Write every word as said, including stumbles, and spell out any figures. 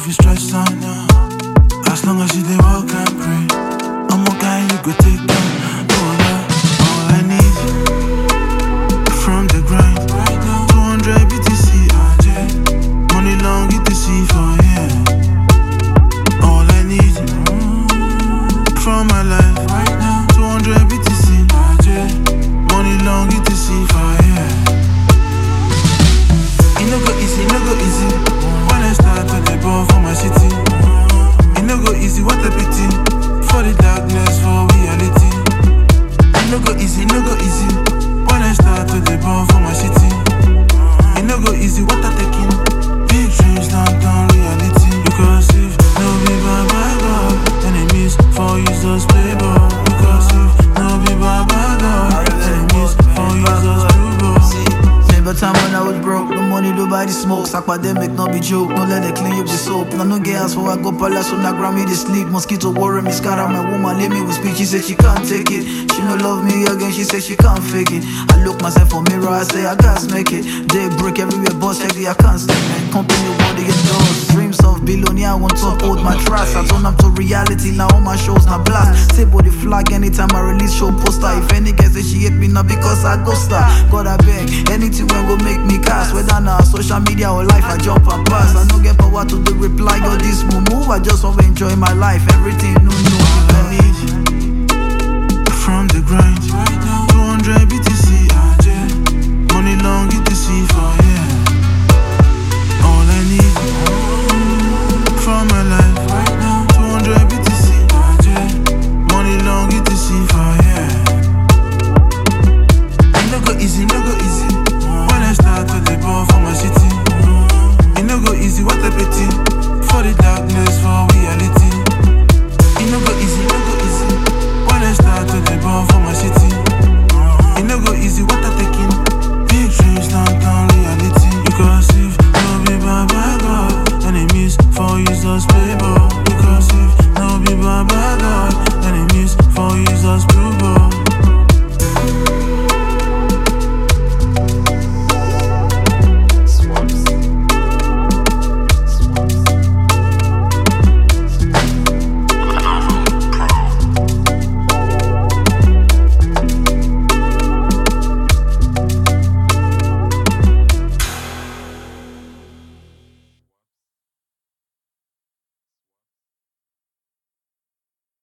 if you stress on now. As long as you dey walk and pray, I'm a guy you go take down. Oh yeah, all I need from the grind. two hundred B T C, R J. Money long E T C for yeah. All I need from my life right now. two hundred B T C, R J. Money long E T C for yeah. It no go easy, no go easy. When I start to the ball for my city. It no go easy, what a pity. For the darkness, for reality. It no go easy, no go easy. When I start to the ball for my city. It no go easy, what a taking. Big dreams, not done reality. Because if no be bye bye God, enemies for users play ball. Because if no be bye bye God, enemies for users play ball. Remember time when I was broke, no money to buy the smokes. Academic, no be joke, no let it clean up the soap. Now no get ass for I go palace, so now grab me the sleep. Mosquito worry me, scar out my woman, let me with speech. She said she can't take it. She no love me again, she said she can't fake it. I look myself for mirror, I say I can't make it. They break everywhere, boss heavy, I can't stay, man. Company want to get doors. Dreams of billionaire, want to uphold my trust. I turn up to reality, now all my shows now blast. Say body flag anytime I release show poster. If any guy say she hate me, not because I go star. God I beg, anything when go make me cast. Whether now social media or life, I jump and pass. I don't get power to the reply or this move. I just want to enjoy my life, everything new, new. I need from the grind. two hundred B T